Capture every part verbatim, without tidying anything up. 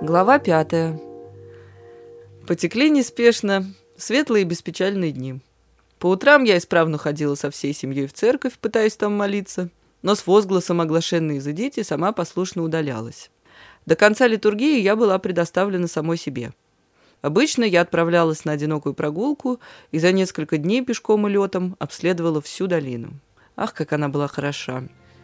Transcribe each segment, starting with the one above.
Глава пятая. Потекли неспешно светлые и беспечальные дни. По утрам я исправно ходила со всей семьей в церковь, пытаясь там молиться, но с возгласом «Оглашенные изыдите» сама послушно удалялась. До конца литургии я была предоставлена самой себе. Обычно я отправлялась на одинокую прогулку и за несколько дней пешком и летом обследовала всю долину. Ах, как она была хороша!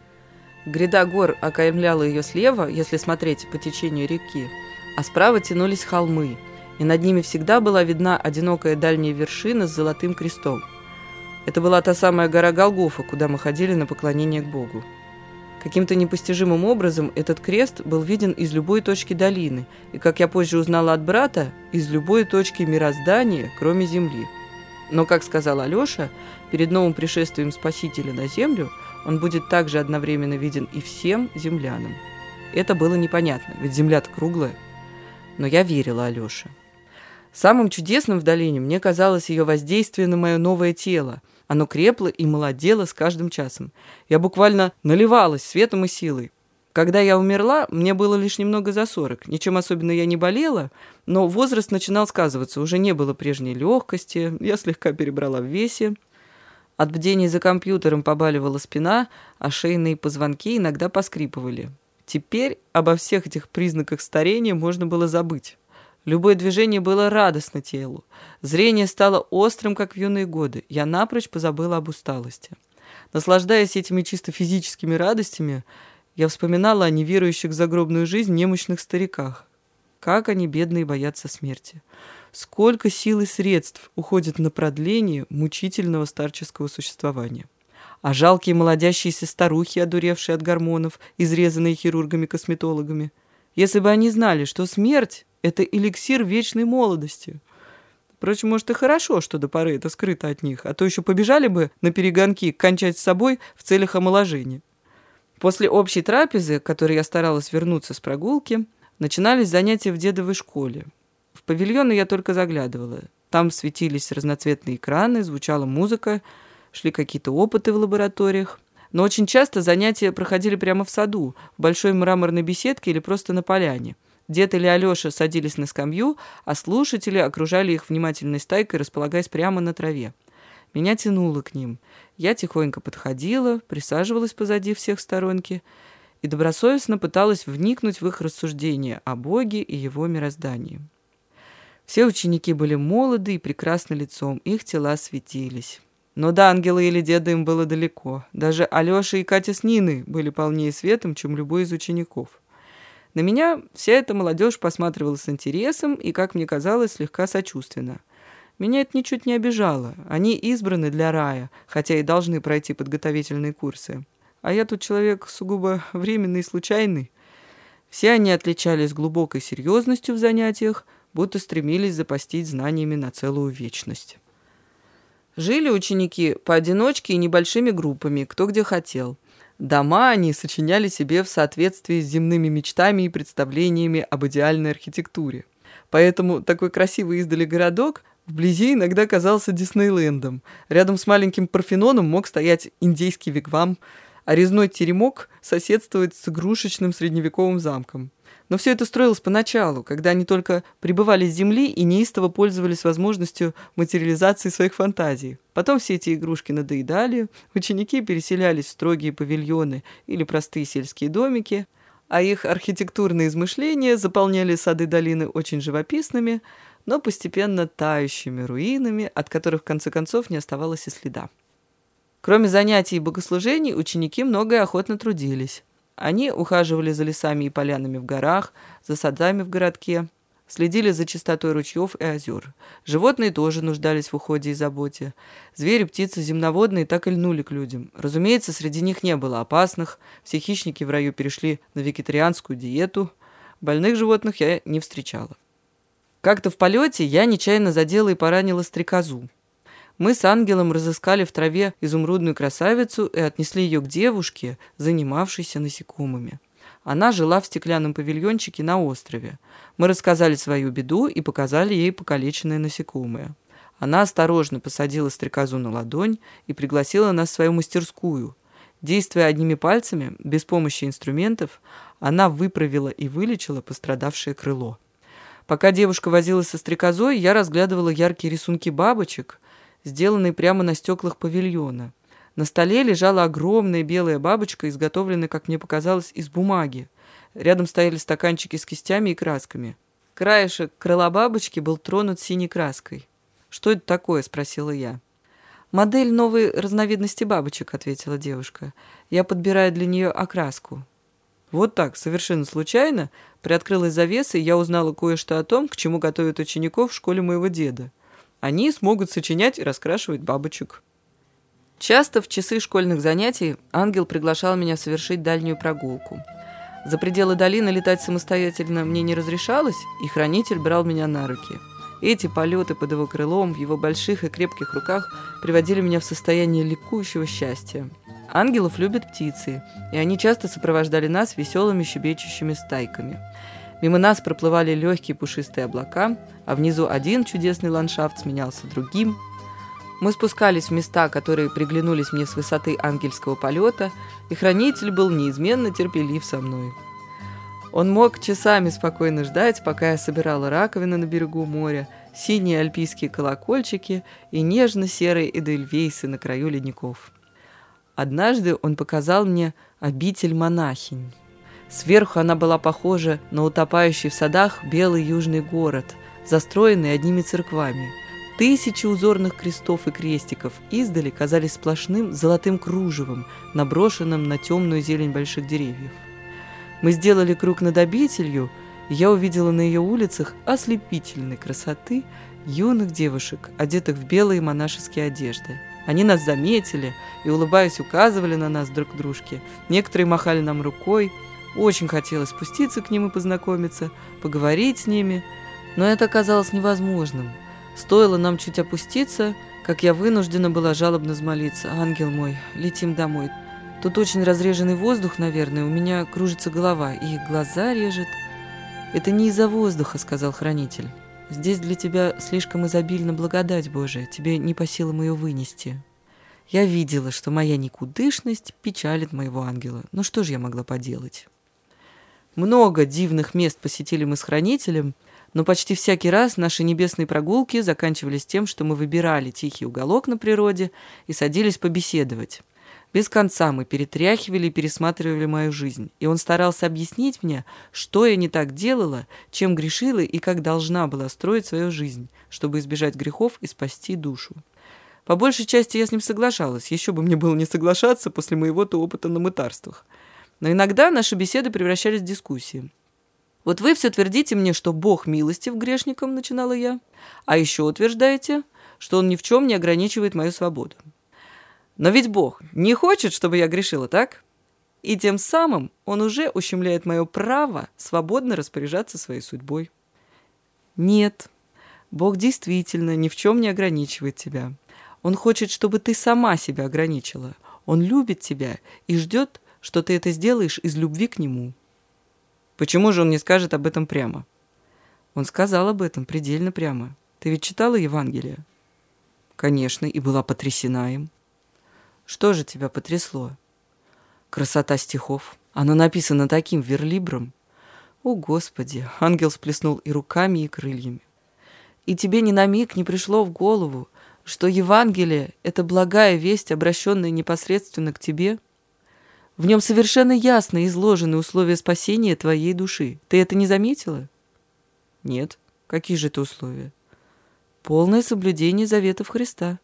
Гряда гор окаймляла ее слева, если смотреть по течению реки, а справа тянулись холмы, и над ними всегда была видна одинокая дальняя вершина с золотым крестом. Это была та самая гора Голгофа, куда мы ходили на поклонение к Богу. Каким-то непостижимым образом этот крест был виден из любой точки долины, и, как я позже узнала от брата, из любой точки мироздания, кроме земли. Но, как сказал Алеша, перед новым пришествием Спасителя на землю он будет также одновременно виден и всем землянам. Это было непонятно, ведь земля-то круглая. Но я верила Алёше. Самым чудесным в долине мне казалось ее воздействие на мое новое тело. Оно крепло и молодело с каждым часом. Я буквально наливалась светом и силой. Когда я умерла, мне было лишь немного за сорок. Ничем особенно я не болела, но возраст начинал сказываться. Уже не было прежней легкости, я слегка перебрала в весе. От бдений за компьютером побаливала спина, а шейные позвонки иногда поскрипывали. Теперь обо всех этих признаках старения можно было забыть. Любое движение было радостно телу. Зрение стало острым, как в юные годы. Я напрочь позабыла об усталости. Наслаждаясь этими чисто физическими радостями, я вспоминала о неверующих в загробную жизнь немощных стариках. Как они, бедные, боятся смерти. Сколько сил и средств уходит на продление мучительного старческого существования. А жалкие молодящиеся старухи, одуревшие от гормонов, изрезанные хирургами-косметологами. Если бы они знали, что смерть – это эликсир вечной молодости. Впрочем, может, и хорошо, что до поры это скрыто от них, а то еще побежали бы на перегонки кончать с собой в целях омоложения. После общей трапезы, к которой я старалась вернуться с прогулки, начинались занятия в дедовой школе. В павильоны я только заглядывала. Там светились разноцветные экраны, звучала музыка, шли какие-то опыты в лабораториях. Но очень часто занятия проходили прямо в саду, в большой мраморной беседке или просто на поляне. Дед или Алеша садились на скамью, а слушатели окружали их внимательной стайкой, располагаясь прямо на траве. Меня тянуло к ним. Я тихонько подходила, присаживалась позади всех в сторонке и добросовестно пыталась вникнуть в их рассуждения о Боге и его мироздании. Все ученики были молоды и прекрасны лицом, их тела светились. Но до ангела или деда им было далеко. Даже Алеша и Катя с Ниной были полнее светом, чем любой из учеников. На меня вся эта молодежь посматривала с интересом и, как мне казалось, слегка сочувственно. Меня это ничуть не обижало. Они избраны для рая, хотя и должны пройти подготовительные курсы. А я тут человек сугубо временный и случайный. Все они отличались глубокой серьезностью в занятиях, будто стремились запастись знаниями на целую вечность. Жили ученики поодиночке и небольшими группами, кто где хотел. Дома они сочиняли себе в соответствии с земными мечтами и представлениями об идеальной архитектуре. Поэтому такой красивый издали городок вблизи иногда казался Диснейлендом. Рядом с маленьким Парфеноном мог стоять индейский вигвам, а резной теремок соседствовать с игрушечным средневековым замком. Но все это строилось поначалу, когда они только прибывали с земли и неистово пользовались возможностью материализации своих фантазий. Потом все эти игрушки надоедали, ученики переселялись в строгие павильоны или простые сельские домики, а их архитектурные измышления заполняли сады долины очень живописными, но постепенно тающими руинами, от которых в конце концов не оставалось и следа. Кроме занятий и богослужений, ученики много и охотно трудились. Они ухаживали за лесами и полянами в горах, за садами в городке, следили за чистотой ручьев и озер. Животные тоже нуждались в уходе и заботе. Звери, птицы земноводные так и льнули к людям. Разумеется, среди них не было опасных, все хищники в раю перешли на вегетарианскую диету. Больных животных я не встречала. Как-то в полете я нечаянно задела и поранила стрекозу. Мы с ангелом разыскали в траве изумрудную красавицу и отнесли ее к девушке, занимавшейся насекомыми. Она жила в стеклянном павильончике на острове. Мы рассказали свою беду и показали ей покалеченное насекомое. Она осторожно посадила стрекозу на ладонь и пригласила нас в свою мастерскую. Действуя одними пальцами, без помощи инструментов, она выправила и вылечила пострадавшее крыло. Пока девушка возилась со стрекозой, я разглядывала яркие рисунки бабочек, сделанные прямо на стеклах павильона. На столе лежала огромная белая бабочка, изготовленная, как мне показалось, из бумаги. Рядом стояли стаканчики с кистями и красками. Краешек крыла бабочки был тронут синей краской. «Что это такое?» – спросила я. «Модель новой разновидности бабочек», – ответила девушка. «Я подбираю для нее окраску». Вот так, совершенно случайно, приоткрылась завеса, и я узнала кое-что о том, к чему готовят учеников в школе моего деда. Они смогут сочинять и раскрашивать бабочек. Часто в часы школьных занятий ангел приглашал меня совершить дальнюю прогулку. За пределы долины летать самостоятельно мне не разрешалось, и хранитель брал меня на руки. Эти полеты под его крылом в его больших и крепких руках приводили меня в состояние ликующего счастья. Ангелов любят птицы, и они часто сопровождали нас веселыми щебечущими стайками. Мимо нас проплывали легкие пушистые облака, а внизу один чудесный ландшафт сменялся другим. Мы спускались в места, которые приглянулись мне с высоты ангельского полета, и хранитель был неизменно терпелив со мной. Он мог часами спокойно ждать, пока я собирала раковины на берегу моря, синие альпийские колокольчики и нежно-серые эдельвейсы на краю ледников. Однажды он показал мне обитель монахинь. Сверху она была похожа на утопающий в садах белый южный город, застроенный одними церквами. Тысячи узорных крестов и крестиков издали казались сплошным золотым кружевом, наброшенным на темную зелень больших деревьев. Мы сделали круг над обителью, и я увидела на ее улицах ослепительной красоты юных девушек, одетых в белые монашеские одежды. Они нас заметили и, улыбаясь, указывали на нас друг дружке. Некоторые махали нам рукой. Очень хотелось спуститься к ним и познакомиться, поговорить с ними, но это оказалось невозможным. Стоило нам чуть опуститься, как я вынуждена была жалобно взмолиться: «Ангел мой, летим домой. Тут очень разреженный воздух, наверное, у меня кружится голова и глаза режет». «Это не из-за воздуха», — сказал хранитель. «Здесь для тебя слишком изобильна благодать Божия, тебе не по силам ее вынести». Я видела, что моя никудышность печалит моего ангела. Но что же я могла поделать? Много дивных мест посетили мы с хранителем, но почти всякий раз наши небесные прогулки заканчивались тем, что мы выбирали тихий уголок на природе и садились побеседовать. Без конца мы перетряхивали и пересматривали мою жизнь, и он старался объяснить мне, что я не так делала, чем грешила и как должна была строить свою жизнь, чтобы избежать грехов и спасти душу. По большей части я с ним соглашалась, еще бы мне было не соглашаться после моего-то опыта на мытарствах. Но иногда наши беседы превращались в дискуссии. «Вот вы все твердите мне, что Бог милостив к грешникам», — начинала я, «а еще утверждаете, что Он ни в чем не ограничивает мою свободу. Но ведь Бог не хочет, чтобы я грешила, так? И тем самым Он уже ущемляет мое право свободно распоряжаться своей судьбой». «Нет, Бог действительно ни в чем не ограничивает тебя. Он хочет, чтобы ты сама себя ограничила. Он любит тебя и ждет, что ты это сделаешь из любви к Нему». «Почему же Он не скажет об этом прямо?» «Он сказал об этом предельно прямо. Ты ведь читала Евангелие?» «Конечно, и была потрясена им». «Что же тебя потрясло?» «Красота стихов. Оно написано таким верлибром». «О, Господи!» — ангел всплеснул и руками, и крыльями. «И тебе ни на миг не пришло в голову, что Евангелие — это благая весть, обращенная непосредственно к тебе? В нем совершенно ясно изложены условия спасения твоей души. Ты это не заметила?» «Нет. Какие же это условия?» «Полное соблюдение заветов Христа».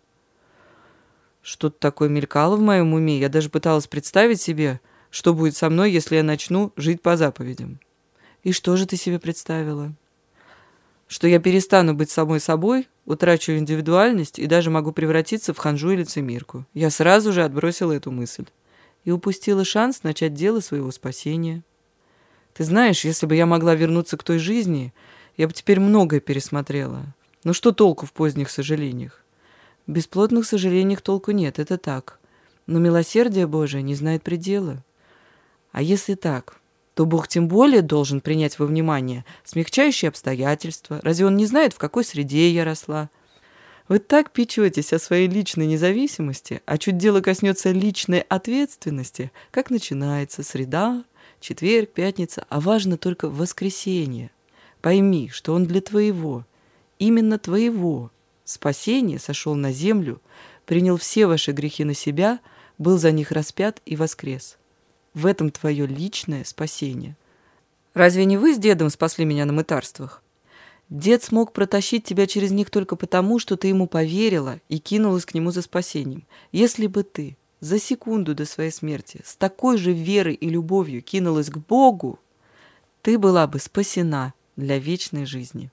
Что-то такое мелькало в моем уме. Я даже пыталась представить себе, что будет со мной, если я начну жить по заповедям. «И что же ты себе представила?» «Что я перестану быть самой собой, утрачу индивидуальность и даже могу превратиться в ханжу и лицемерку». Я сразу же отбросила эту мысль и упустила шанс начать дело своего спасения. Ты знаешь, если бы я могла вернуться к той жизни, я бы теперь многое пересмотрела. Но что толку в поздних сожалениях? В бесплодных сожалениях толку нет, это так. Но милосердие Божие не знает предела. А если так, то Бог тем более должен принять во внимание смягчающие обстоятельства. Разве Он не знает, в какой среде я росла? Вы так печетесь о своей личной независимости, а чуть дело коснется личной ответственности, как начинается среда, четверг, пятница, а важно только воскресенье. Пойми, что он для твоего, именно твоего. Спасение сошел на землю, принял все ваши грехи на себя, был за них распят и воскрес. В этом твое личное спасение. Разве не вы с дедом спасли меня на мытарствах? Дед смог протащить тебя через них только потому, что ты ему поверила и кинулась к нему за спасением. Если бы ты за секунду до своей смерти с такой же верой и любовью кинулась к Богу, ты была бы спасена для вечной жизни.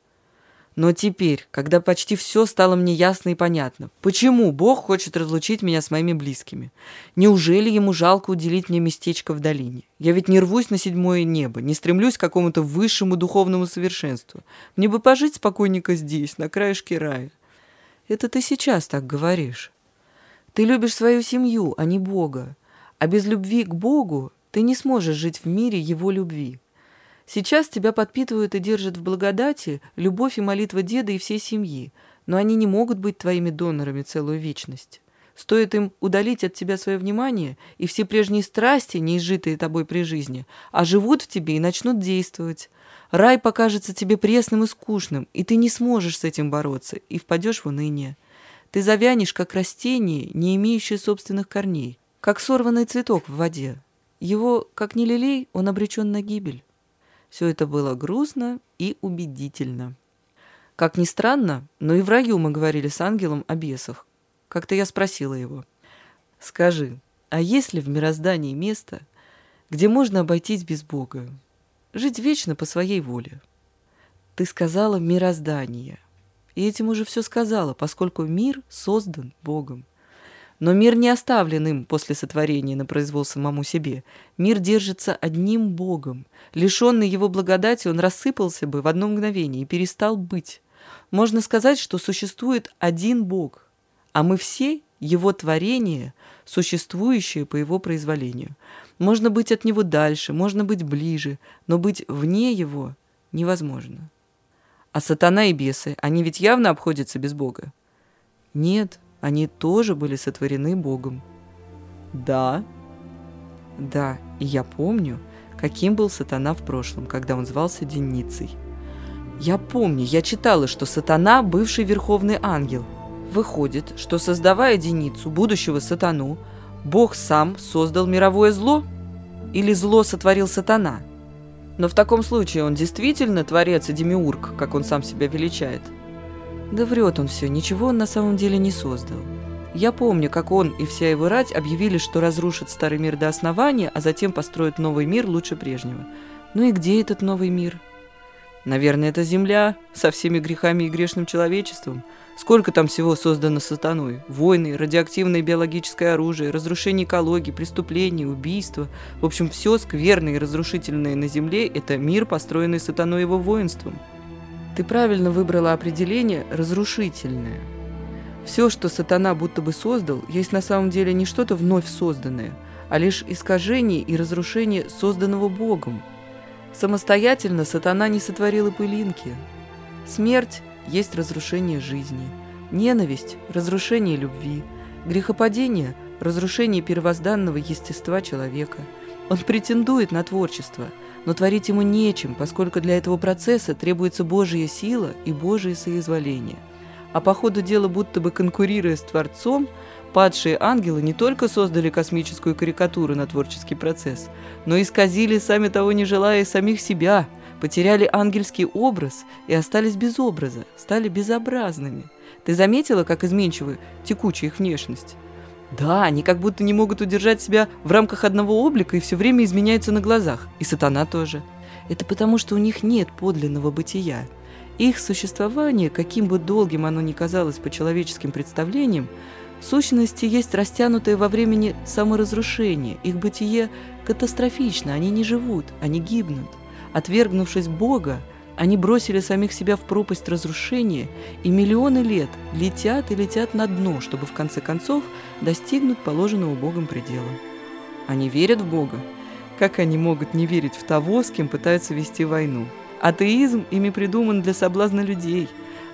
Но теперь, когда почти все стало мне ясно и понятно, почему Бог хочет разлучить меня с моими близкими? Неужели ему жалко уделить мне местечко в долине? Я ведь не рвусь на седьмое небо, не стремлюсь к какому-то высшему духовному совершенству. Мне бы пожить спокойненько здесь, на краешке рая. Это ты сейчас так говоришь. Ты любишь свою семью, а не Бога. А без любви к Богу ты не сможешь жить в мире его любви. Сейчас тебя подпитывают и держат в благодати любовь и молитва деда и всей семьи, но они не могут быть твоими донорами целую вечность. Стоит им удалить от тебя свое внимание, и все прежние страсти, не изжитые тобой при жизни, оживут в тебе и начнут действовать. Рай покажется тебе пресным и скучным, и ты не сможешь с этим бороться, и впадешь в уныние. Ты завянешь, как растение, не имеющее собственных корней, как сорванный цветок в воде. Его, как ни лелей, он обречен на гибель. Все это было грустно и убедительно. Как ни странно, но и в раю мы говорили с ангелом о бесах. Как-то я спросила его: «Скажи, а есть ли в мироздании место, где можно обойтись без Бога, жить вечно по своей воле?» Ты сказала «мироздание». И этим уже все сказала, поскольку мир создан Богом. Но мир не оставлен им после сотворения на произвол самому себе. Мир держится одним Богом. Лишенный его благодати, он рассыпался бы в одно мгновение и перестал быть. Можно сказать, что существует один Бог, а мы все его творения, существующие по его произволению. Можно быть от него дальше, можно быть ближе, но быть вне его невозможно. А сатана и бесы, они ведь явно обходятся без Бога? Нет. Они тоже были сотворены Богом. Да. Да, и я помню, каким был сатана в прошлом, когда он звался Деницей. Я помню, я читала, что сатана – бывший верховный ангел. Выходит, что, создавая Деницу, будущего сатану, Бог сам создал мировое зло? Или зло сотворил сатана? Но в таком случае он действительно творец и демиург, как он сам себя величает. Да врет он все, ничего он на самом деле не создал. Я помню, как он и вся его рать объявили, что разрушат старый мир до основания, а затем построят новый мир лучше прежнего. Ну и где этот новый мир? Наверное, это земля со всеми грехами и грешным человечеством. Сколько там всего создано сатаной? Войны, радиоактивное биологическое оружие, разрушение экологии, преступления, убийства. В общем, все скверное и разрушительное на земле – это мир, построенный сатаной и его воинством. Ты правильно выбрала определение «разрушительное». Все, что сатана будто бы создал, есть на самом деле не что-то вновь созданное, а лишь искажение и разрушение созданного Богом. Самостоятельно сатана не сотворил и пылинки. Смерть есть разрушение жизни, ненависть – разрушение любви, грехопадение – разрушение первозданного естества человека. Он претендует на творчество – но творить ему нечем, поскольку для этого процесса требуется Божья сила и Божие соизволение. А по ходу дела, будто бы конкурируя с Творцом, падшие ангелы не только создали космическую карикатуру на творческий процесс, но и исказили, сами того не желая, самих себя, потеряли ангельский образ и остались без образа, стали безобразными. Ты заметила, как изменчива текучая их внешность? Да, они как будто не могут удержать себя в рамках одного облика и все время изменяются на глазах. И сатана тоже. Это потому, что у них нет подлинного бытия. Их существование, каким бы долгим оно ни казалось по человеческим представлениям, в сущности есть растянутое во времени саморазрушение. Их бытие катастрофично, они не живут, они гибнут. Отвергнувшись Бога, они бросили самих себя в пропасть разрушения и миллионы лет летят и летят на дно, чтобы в конце концов достигнуть положенного Богом предела. Они верят в Бога. Как они могут не верить в того, с кем пытаются вести войну? Атеизм ими придуман для соблазна людей.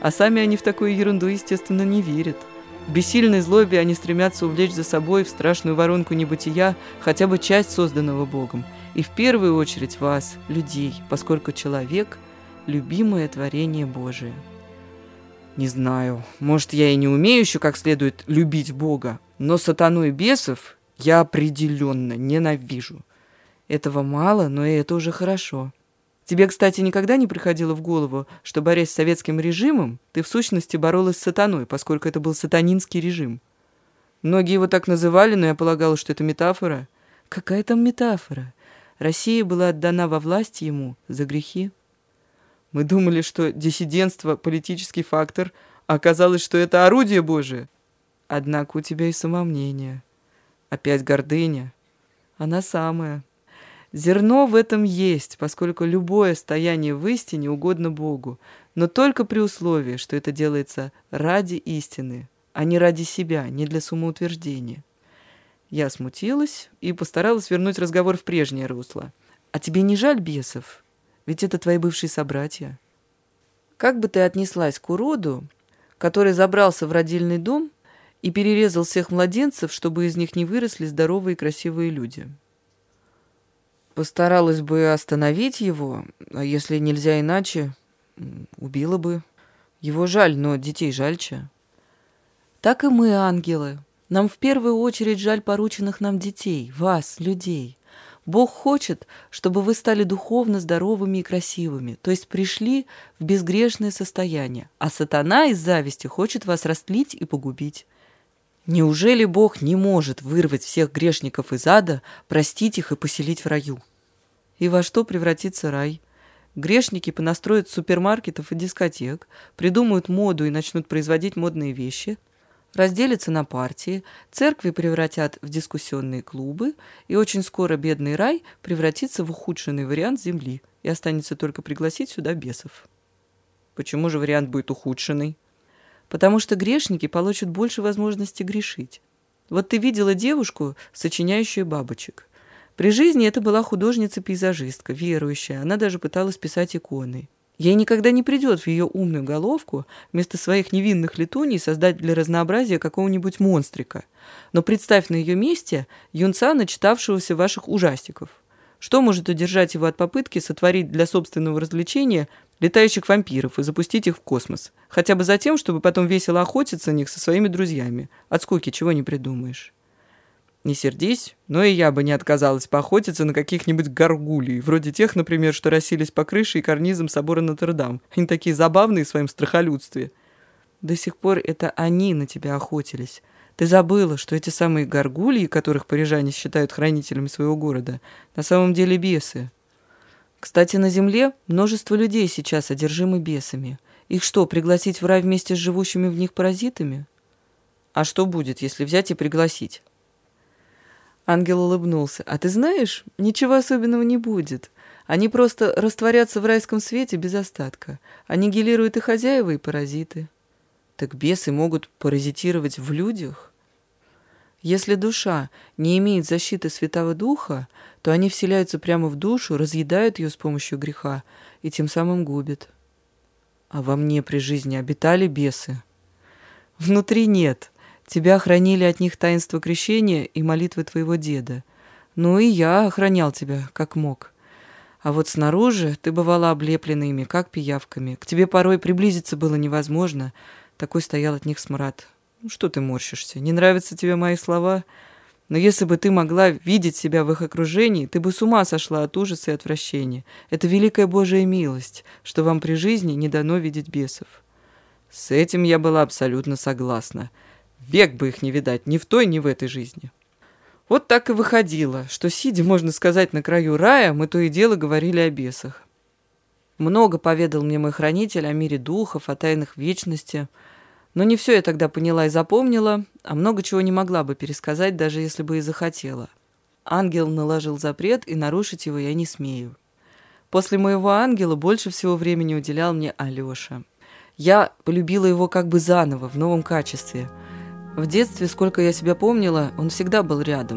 А сами они в такую ерунду, естественно, не верят. В бессильной злобе они стремятся увлечь за собой в страшную воронку небытия хотя бы часть созданного Богом. И в первую очередь вас, людей, поскольку человек – любимое творение Божие. Не знаю, может, я и не умею еще как следует любить Бога, но сатану и бесов я определенно ненавижу. Этого мало, но и это уже хорошо. Тебе, кстати, никогда не приходило в голову, что, борясь с советским режимом, ты в сущности боролась с сатаной, поскольку это был сатанинский режим? Многие его так называли, но я полагала, что это метафора. Какая там метафора? Россия была отдана во власть ему за грехи. Мы думали, что диссидентство – политический фактор, а оказалось, что это орудие Божие. Однако у тебя и самомнение. Опять гордыня. Она самая. Зерно в этом есть, поскольку любое стояние в истине угодно Богу, но только при условии, что это делается ради истины, а не ради себя, не для самоутверждения. Я смутилась и постаралась вернуть разговор в прежнее русло. «А тебе не жаль бесов? Ведь это твои бывшие собратья». Как бы ты отнеслась к уроду, который забрался в родильный дом и перерезал всех младенцев, чтобы из них не выросли здоровые и красивые люди? Постаралась бы остановить его, а если нельзя иначе, убила бы. Его жаль, но детей жальче. Так и мы, ангелы. Нам в первую очередь жаль порученных нам детей, вас, людей. Бог хочет, чтобы вы стали духовно здоровыми и красивыми, то есть пришли в безгрешное состояние, а сатана из зависти хочет вас растлить и погубить. Неужели Бог не может вырвать всех грешников из ада, простить их и поселить в раю? И во что превратится рай? Грешники понастроят супермаркетов и дискотек, придумают моду и начнут производить модные вещи, разделятся на партии, церкви превратят в дискуссионные клубы, и очень скоро бедный рай превратится в ухудшенный вариант земли, и останется только пригласить сюда бесов. Почему же вариант будет ухудшенный? Потому что грешники получат больше возможности грешить. Вот ты видела девушку, сочиняющую бабочек. При жизни это была художница-пейзажистка, верующая, она даже пыталась писать иконы. Ей никогда не придет в ее умную головку вместо своих невинных летуний создать для разнообразия какого-нибудь монстрика. Но представь на ее месте юнца, начитавшегося ваших ужастиков. Что может удержать его от попытки сотворить для собственного развлечения летающих вампиров и запустить их в космос? Хотя бы за тем, чтобы потом весело охотиться на них со своими друзьями. От скуки чего не придумаешь. Не сердись, но и я бы не отказалась поохотиться на каких-нибудь горгулий, вроде тех, например, что расселись по крыше и карнизам собора Нотр-Дам. Они такие забавные в своем страхолюдстве. До сих пор это они на тебя охотились. Ты забыла, что эти самые горгульи, которых парижане считают хранителями своего города, на самом деле бесы. Кстати, на земле множество людей сейчас одержимы бесами. Их что, пригласить в рай вместе с живущими в них паразитами? А что будет, если взять и пригласить? Ангел улыбнулся. «А ты знаешь, ничего особенного не будет. Они просто растворятся в райском свете без остатка. Аннигилируют и хозяева, и паразиты». Так бесы могут паразитировать в людях? Если душа не имеет защиты Святого Духа, то они вселяются прямо в душу, разъедают ее с помощью греха и тем самым губят. А во мне при жизни обитали бесы? Внутри нет. Тебя хранили от них таинство крещения и молитвы твоего деда. Ну и я охранял тебя, как мог. А вот снаружи ты бывала облеплена ими, как пиявками. К тебе порой приблизиться было невозможно. Такой стоял от них смрад. Ну что ты морщишься? Не нравятся тебе мои слова? Но если бы ты могла видеть себя в их окружении, ты бы с ума сошла от ужаса и отвращения. Это великая Божия милость, что вам при жизни не дано видеть бесов. С этим я была абсолютно согласна. Век бы их не видать, ни в той, ни в этой жизни. Вот так и выходило, что, сидя, можно сказать, на краю рая, мы то и дело говорили о бесах. Много поведал мне мой хранитель о мире духов, о тайнах вечности. Но не все я тогда поняла и запомнила, а много чего не могла бы пересказать, даже если бы и захотела. Ангел наложил запрет, и нарушить его я не смею. После моего ангела больше всего времени уделял мне Алеша. Я полюбила его как бы заново, в новом качестве. В детстве, сколько я себя помнила, он всегда был рядом.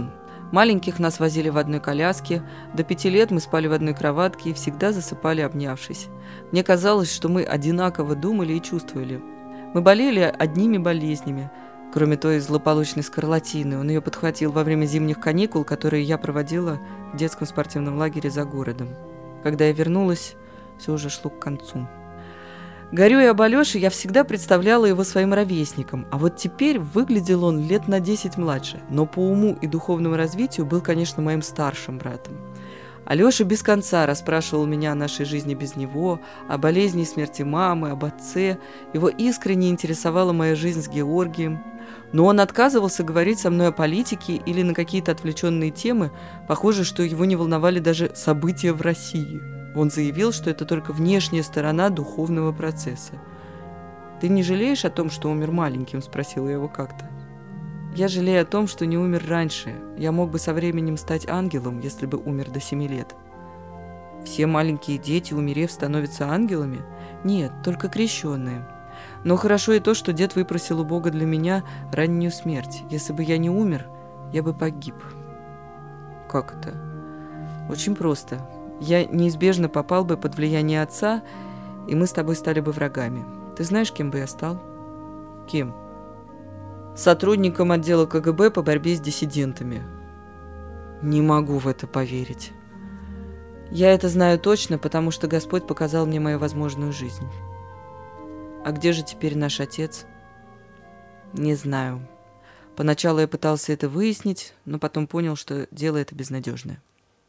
Маленьких нас возили в одной коляске, до пяти лет мы спали в одной кроватке и всегда засыпали, обнявшись. Мне казалось, что мы одинаково думали и чувствовали. Мы болели одними болезнями, кроме той злополучной скарлатины. Он ее подхватил во время зимних каникул, которые я проводила в детском спортивном лагере за городом. Когда я вернулась, все уже шло к концу. Горюя об Алёше, я всегда представляла его своим ровесником, а вот теперь выглядел он лет на десять младше, но по уму и духовному развитию был, конечно, моим старшим братом. Алёша без конца расспрашивал меня о нашей жизни без него, о болезни и смерти мамы, об отце. Его искренне интересовала моя жизнь с Георгием. Но он отказывался говорить со мной о политике или на какие-то отвлеченные темы. Похоже, что его не волновали даже события в России. Он заявил, что это только внешняя сторона духовного процесса. «Ты не жалеешь о том, что умер маленьким?» – спросила я его как-то. «Я жалею о том, что не умер раньше. Я мог бы со временем стать ангелом, если бы умер до семи лет». «Все маленькие дети, умерев, становятся ангелами?» «Нет, только крещенные. Но хорошо и то, что дед выпросил у Бога для меня раннюю смерть. Если бы я не умер, я бы погиб». «Как это?» «Очень просто. Я неизбежно попал бы под влияние отца, и мы с тобой стали бы врагами. Ты знаешь, кем бы я стал?» «Кем?» «Сотрудником отдела ка гэ бэ по борьбе с диссидентами». «Не могу в это поверить». «Я это знаю точно, потому что Господь показал мне мою возможную жизнь». «А где же теперь наш отец?» «Не знаю. Поначалу я пытался это выяснить, но потом понял, что дело это безнадежное».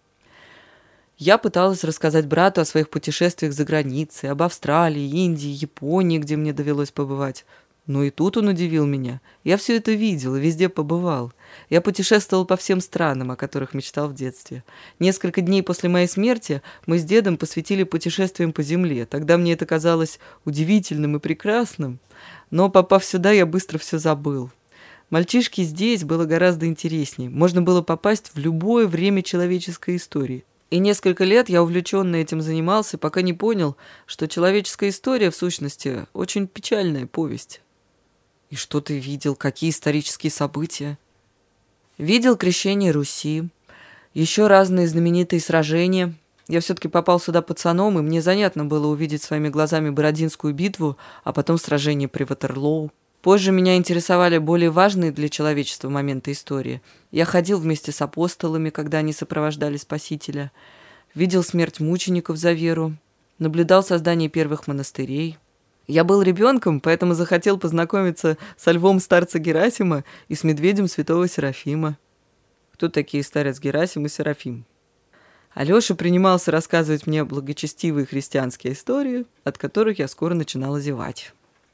Я пыталась рассказать брату о своих путешествиях за границей, об Австралии, Индии, Японии, где мне довелось побывать. Но и тут он удивил меня. Я все это видел и везде побывал. Я путешествовал по всем странам, о которых мечтал в детстве. Несколько дней после моей смерти мы с дедом посвятили путешествиям по земле. Тогда мне это казалось удивительным и прекрасным. Но, попав сюда, я быстро все забыл. Мальчишке здесь было гораздо интереснее. Можно было попасть в любое время человеческой истории. И несколько лет я увлеченно этим занимался, пока не понял, что человеческая история, в сущности, очень печальная повесть. «И что ты видел? Какие исторические события?» «Видел крещение Руси, еще разные знаменитые сражения. Я все-таки попал сюда пацаном, и мне занятно было увидеть своими глазами Бородинскую битву, а потом сражение при Ватерлоу. Позже меня интересовали более важные для человечества моменты истории. Я ходил вместе с апостолами, когда они сопровождали Спасителя, видел смерть мучеников за веру, наблюдал создание первых монастырей. Я был ребенком, поэтому захотел познакомиться со львом старца Герасима и с медведем святого Серафима». «Кто такие старец Герасим и Серафим?» Алёша принимался рассказывать мне благочестивые христианские истории, от которых я скоро начинала зевать.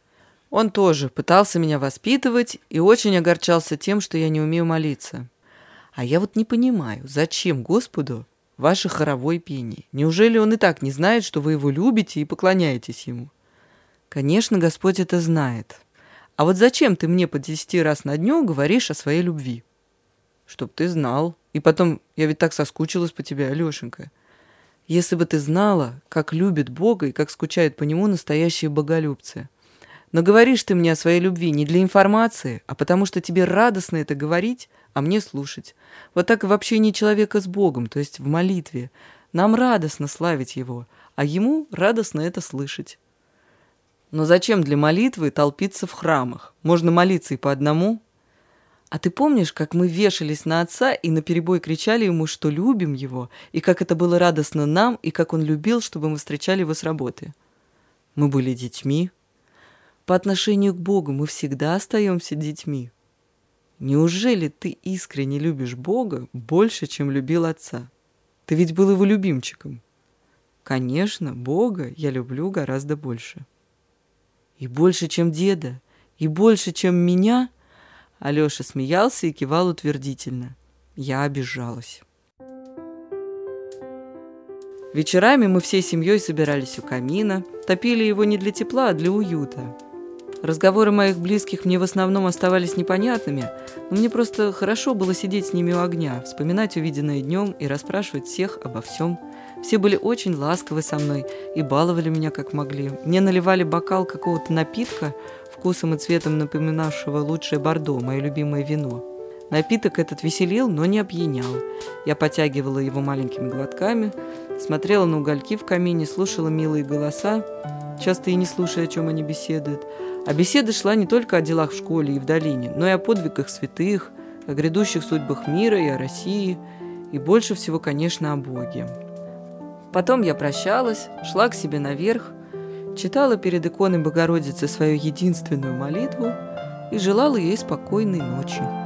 Он тоже пытался меня воспитывать и очень огорчался тем, что я не умею молиться. А я вот не понимаю, зачем Господу ваше хоровое пение? Неужели он и так не знает, что вы его любите и поклоняетесь ему? Конечно, Господь это знает. А вот зачем ты мне по десяти раз на дню говоришь о своей любви? Чтоб ты знал. И потом, я ведь так соскучилась по тебе, Алёшенька. Если бы ты знала, как любит Бога и как скучают по нему настоящие боголюбцы. Но говоришь ты мне о своей любви не для информации, а потому что тебе радостно это говорить, а мне слушать. Вот так и в общении человека с Богом, то есть в молитве. Нам радостно славить Его, а Ему радостно это слышать. Но зачем для молитвы толпиться в храмах? Можно молиться и по одному. А ты помнишь, как мы вешались на отца и наперебой кричали ему, что любим его, и как это было радостно нам, и как он любил, чтобы мы встречали его с работы? Мы были детьми. По отношению к Богу мы всегда остаемся детьми. Неужели ты искренне любишь Бога больше, чем любил отца? Ты ведь был его любимчиком. Конечно, Бога я люблю гораздо больше. И больше, чем деда, и больше, чем меня? Алёша смеялся и кивал утвердительно. Я обижалась. Вечерами мы всей семьей собирались у камина, топили его не для тепла, а для уюта. Разговоры моих близких мне в основном оставались непонятными, но мне просто хорошо было сидеть с ними у огня, вспоминать увиденное днем и расспрашивать всех обо всем. Все были очень ласковы со мной и баловали меня как могли. Мне наливали бокал какого-то напитка, вкусом и цветом напоминавшего лучшее бордо, мое любимое вино. Напиток этот веселил, но не опьянял. Я потягивала его маленькими глотками, смотрела на угольки в камине, слушала милые голоса, часто и не слушая, о чем они беседуют. А беседа шла не только о делах в школе и в долине, но и о подвигах святых, о грядущих судьбах мира и о России, и больше всего, конечно, о Боге. Потом я прощалась, шла к себе наверх, читала перед иконой Богородицы свою единственную молитву и желала ей спокойной ночи.